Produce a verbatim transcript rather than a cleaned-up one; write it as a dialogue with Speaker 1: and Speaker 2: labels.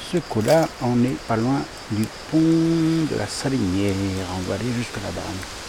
Speaker 1: ce coup-là, on n'est pas loin du pont de la Salinière. On va aller jusque là-bas.